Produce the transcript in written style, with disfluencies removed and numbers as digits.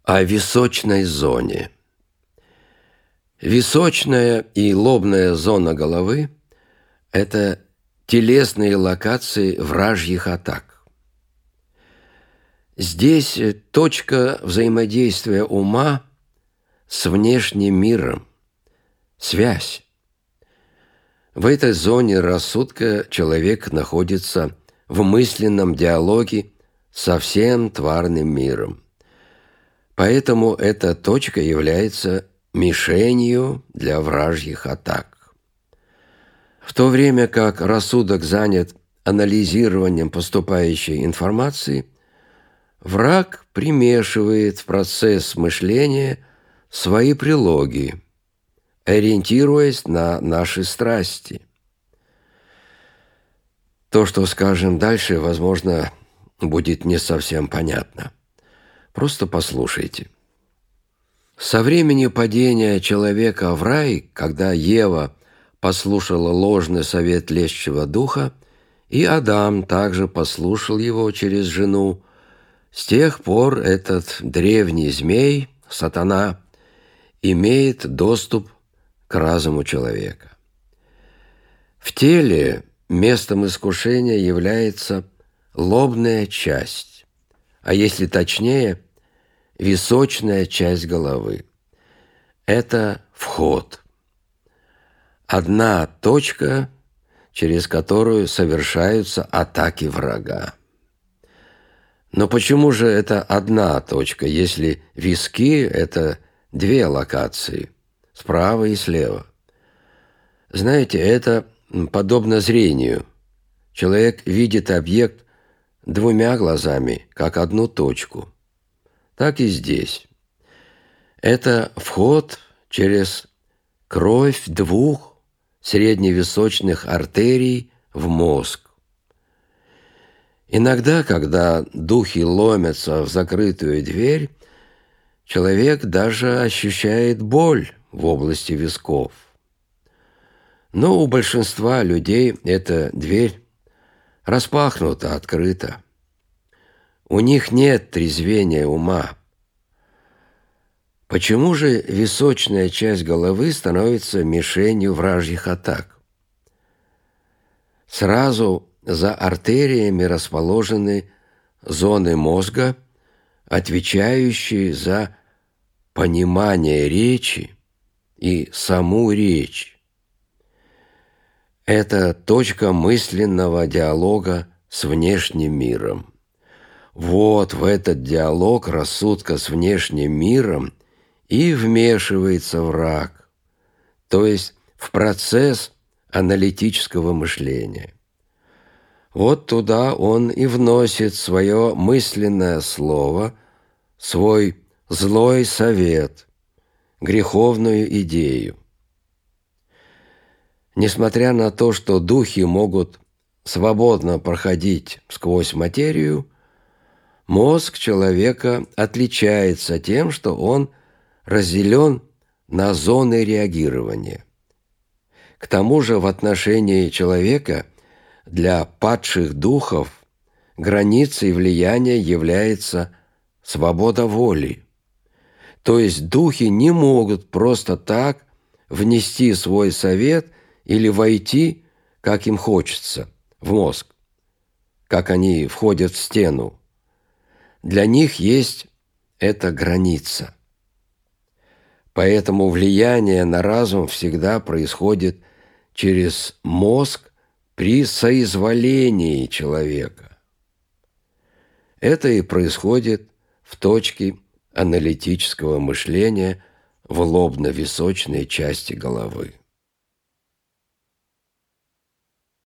О височной зоне. Височная и лобная зона головы – это телесные локации вражьих атак. Здесь точка взаимодействия ума с внешним миром, связь. В этой зоне рассудка человек находится в мысленном диалоге со всем тварным миром. Поэтому эта точка является мишенью для вражьих атак. В то время как рассудок занят анализированием поступающей информации, враг примешивает в процесс мышления свои прилоги, ориентируясь на наши страсти. То, что скажем дальше, возможно, будет не совсем понятно. Просто послушайте. Со времени падения человека в рай, когда Ева послушала ложный совет лещего духа, и Адам также послушал его через жену, с тех пор этот древний змей, сатана, имеет доступ к разуму человека. В теле местом искушения является лобная часть, а если точнее, височная часть головы. Это вход. Одна точка, через которую совершаются атаки врага. Но почему же это одна точка, если виски – это две локации, справа и слева? Знаете, это подобно зрению. Человек видит объект двумя глазами, как одну точку. Так и здесь. Это вход через кровь двух средневисочных артерий в мозг. Иногда, когда духи ломятся в закрытую дверь, человек даже ощущает боль в области висков. Но у большинства людей эта дверь распахнута, открыта. У них нет трезвения ума. Почему же височная часть головы становится мишенью вражьих атак? Сразу за артериями расположены зоны мозга, отвечающие за понимание речи и саму речь. Это точка мысленного диалога с внешним миром. Вот в этот диалог рассудка с внешним миром и вмешивается враг, то есть в процесс аналитического мышления. Вот туда он и вносит свое мысленное слово, свой злой совет, греховную идею. Несмотря на то, что духи могут свободно проходить сквозь материю, мозг человека отличается тем, что он разделен на зоны реагирования. К тому же в отношении человека для падших духов границей влияния является свобода воли. То есть духи не могут просто так внести свой совет или войти, как им хочется, в мозг, как они входят в стену. Для них есть эта граница. Поэтому влияние на разум всегда происходит через мозг при соизволении человека. Это и происходит в точке аналитического мышления в лобно-височной части головы.